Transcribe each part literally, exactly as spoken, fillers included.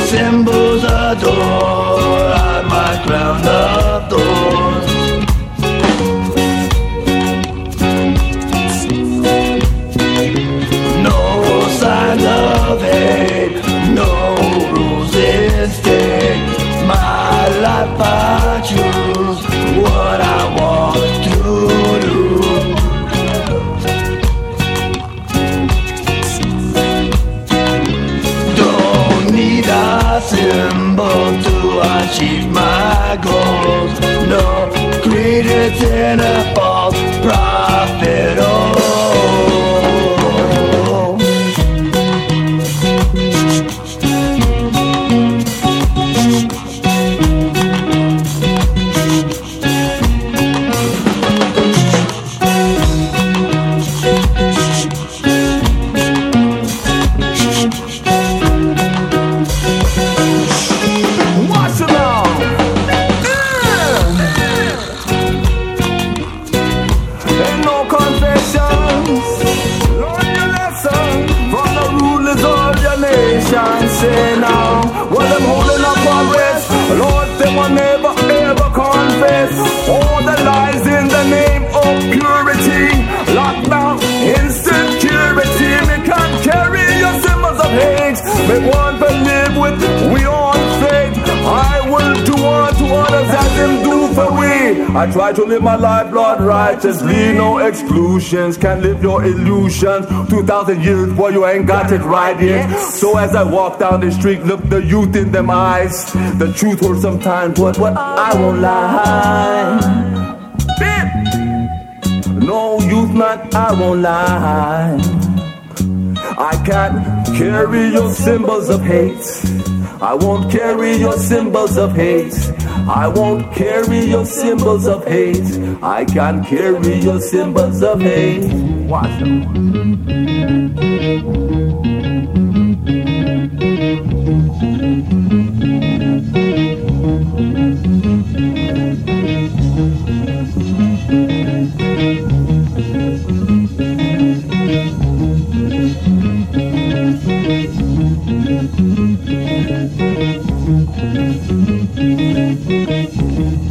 symbols adore, I might crown of thorns. No signs of hate, no rules in stake. My life I choose what I want to do. Don't need a symbol to achieve my goals. No credence in a false prophet. Oh. Say now, what them holding up for rest, Lord, them will never ever confess all the lies in the name of purity. Lockdown, insecurity, me can't carry your symbols of hate. Me want to live with we on faith. I will do unto others as them do for we. I try to live my life, Lord, righteously. No exclusions, can't live your illusions. Two thousand years, boy, you ain't got it right yet. So as I walk down the street, look the youth in them eyes. The truth hurts sometimes, but what I won't lie. No youth, man, I won't lie. I can't carry your symbols of hate. I won't carry your symbols of hate. I won't carry your symbols of hate. I can't carry your symbols of hate. Watch them.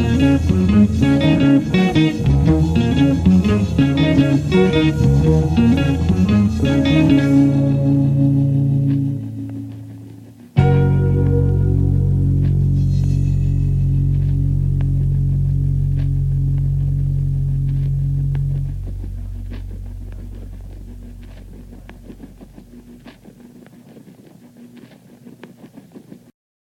Thank you.